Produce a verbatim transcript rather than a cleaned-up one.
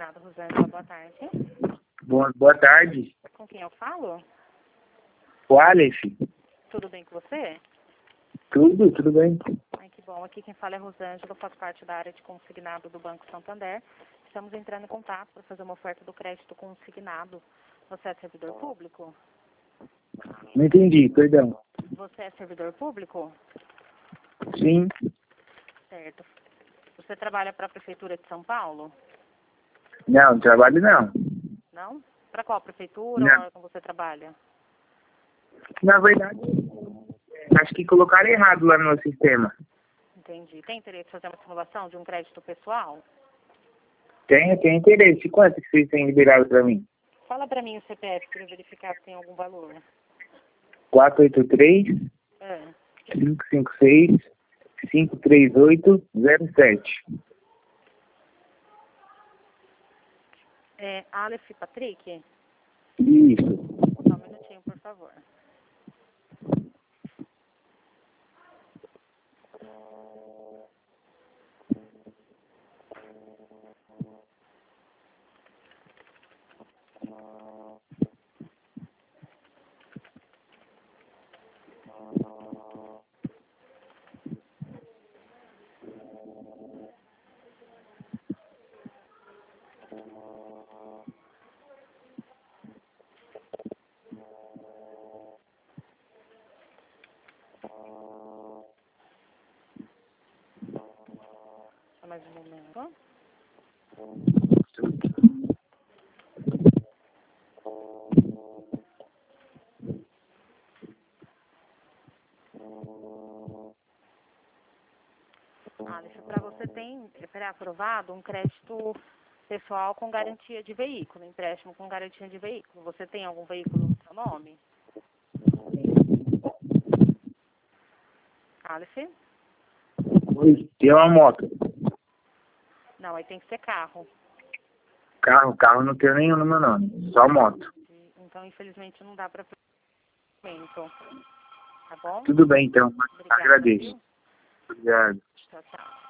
Consignado, Rosângela, boa tarde. Boa, boa tarde. Com quem eu falo? O Aleph. Tudo bem com você? Tudo, tudo bem. Ai, que bom. Aqui quem fala é Rosângela, eu faço parte da área de consignado do Banco Santander. Estamos entrando em contato para fazer uma oferta do crédito consignado. Você é servidor público? Não entendi, perdão. Você é servidor público? Sim. Certo. Você trabalha para a Prefeitura de São Paulo? Não, trabalho não. Não? Para qual prefeitura Não. ou órgão você trabalha? Na verdade, acho que colocaram errado lá no meu sistema. Entendi. Tem interesse em fazer uma simulação de um crédito pessoal? Tenho, tenho interesse. Quanto que vocês têm liberado para mim? Fala para mim o C P F para eu verificar se tem algum valor. quatro oito três, É. cinco cinco seis, cinco três oito, zero sete. É Aleph Patrick? Isso. Só um minutinho, por favor. Só mais um momento. Aleph, para você tem pré-aprovado um crédito pessoal com garantia de veículo, empréstimo com garantia de veículo. Você tem algum veículo no seu nome? Aleph? Oi, tem uma moto. Não, aí tem que ser carro. Carro, carro não tenho nenhum no meu nome. Só moto. Então, infelizmente, não dá para pagamento. Tá bom? Tudo bem, então. Obrigada, Agradeço. viu? Obrigado. Tchau, tchau.